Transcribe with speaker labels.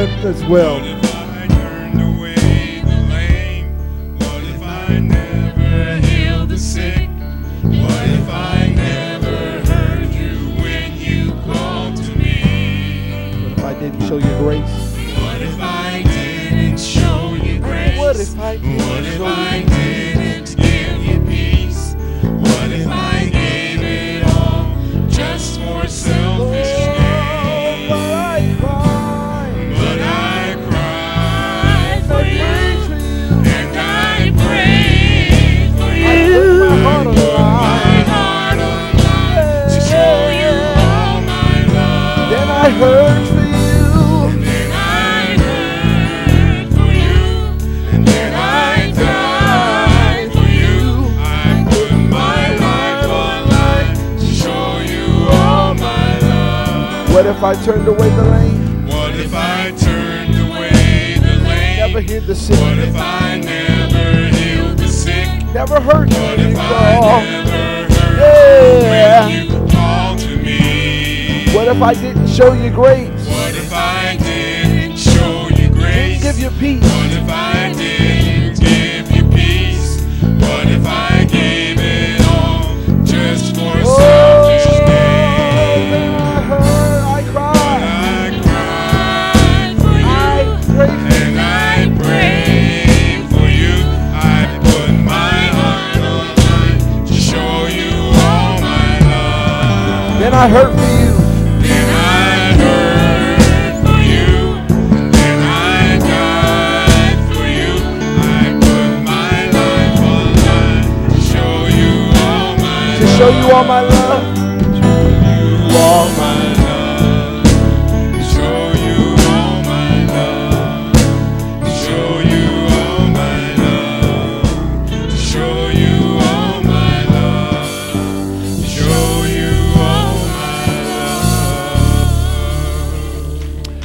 Speaker 1: them as well.
Speaker 2: What if I turned away the lame? What if I never healed the sick? What if I never heard you when you called to me?
Speaker 1: What if I didn't show you grace?
Speaker 2: What if I didn't show you grace?
Speaker 1: What if I didn't
Speaker 2: What if
Speaker 1: show
Speaker 2: I
Speaker 1: you
Speaker 2: didn't give you peace? What if I gave it all just for selfish gain? But I cried for you, and I prayed for you. I put my heart alive to show you all my love.
Speaker 1: Then I heard for you.
Speaker 2: Then I heard for you, and then I died for you. I put my life alive to show you all my love.
Speaker 1: What if I turned away the lame?
Speaker 2: What if I turned away the lame?
Speaker 1: Never healed the sick.
Speaker 2: What if I never healed the sick?
Speaker 1: Never heard you
Speaker 2: What
Speaker 1: when
Speaker 2: if
Speaker 1: you
Speaker 2: I
Speaker 1: called.
Speaker 2: never heard
Speaker 1: Yeah.
Speaker 2: when you called to me?
Speaker 1: What if I didn't show you grace?
Speaker 2: What if I didn't show you
Speaker 1: Didn't
Speaker 2: grace?
Speaker 1: give you peace?
Speaker 2: What if I didn't give you peace? What if I gave it all just for selfish gain?
Speaker 1: Then I heard, I cried.
Speaker 2: I cried for you,
Speaker 1: I prayed for
Speaker 2: and I prayed for you. I put my heart alive to show you all my love.
Speaker 1: Then I heard for you.
Speaker 2: Then I heard for you, then I died for you. I put my life alive to show you all my
Speaker 1: To show you all my love.